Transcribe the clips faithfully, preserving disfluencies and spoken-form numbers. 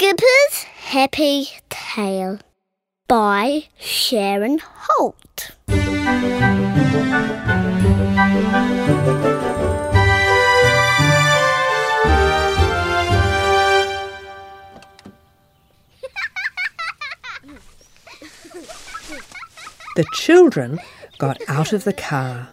Skipper's Happy Tale by Sharon Holt. The children got out of the car.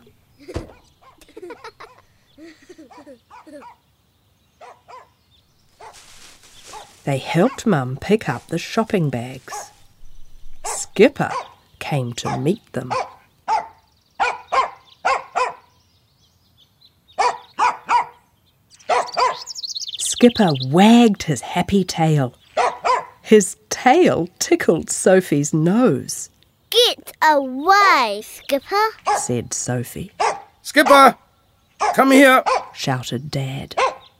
They helped Mum pick up the shopping bags. Skipper came to meet them. Skipper wagged his happy tail. His tail tickled Sophie's nose. Get away, Skipper, said Sophie. Skipper, come here, shouted Dad.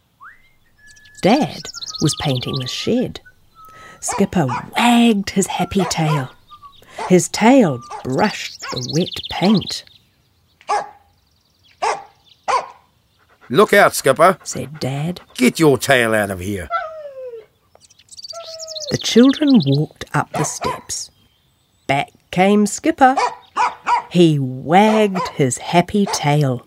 Dad was painting the shed. Skipper wagged his happy tail. His tail brushed the wet paint. Look out, Skipper, said Dad. Get your tail out of here. The children walked up the steps. Back came Skipper. He wagged his happy tail.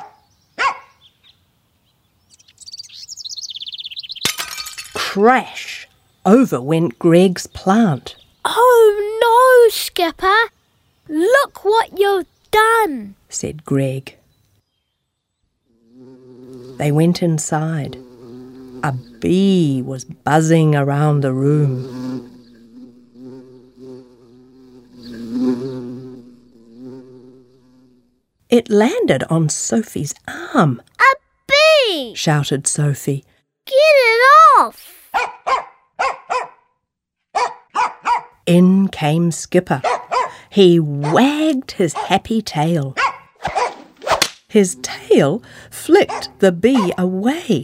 Crash! Over went Greg's plant. Oh no, Skipper! Look what you've done, said Greg. They went inside. A bee was buzzing around the room. It landed on Sophie's arm. A bee! shouted Sophie. Get it off! In came Skipper. He wagged his happy tail. His tail flicked the bee away.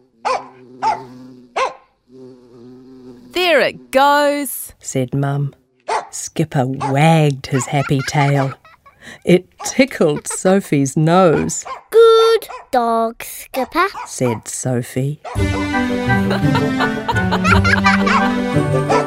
There it goes, said Mum. Skipper wagged his happy tail. It tickled Sophie's nose. Good dog, Skipper, said Sophie.